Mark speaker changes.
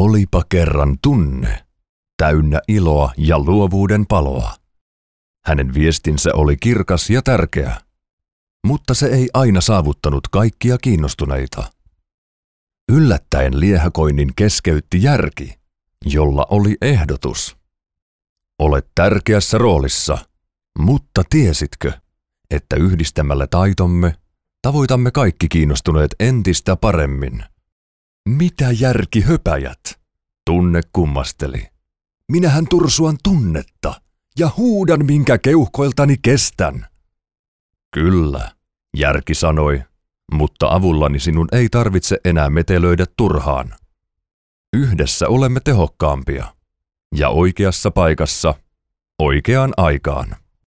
Speaker 1: Olipa kerran tunne, täynnä iloa ja luovuuden paloa. Hänen viestinsä oli kirkas ja tärkeä, mutta se ei aina saavuttanut kaikkia kiinnostuneita. Yllättäen liehäkoinnin keskeytti järki, jolla oli ehdotus. Olet tärkeässä roolissa, mutta tiesitkö, että yhdistämällä taitomme tavoitamme kaikki kiinnostuneet entistä paremmin? Mitä järkihöpäjät? Tunne kummasteli. Minähän tursuan tunnetta ja huudan, minkä keuhkoiltani kestän. Kyllä, järki sanoi, mutta avullani sinun ei tarvitse enää metelöidä turhaan. Yhdessä olemme tehokkaampia ja oikeassa paikassa oikeaan aikaan.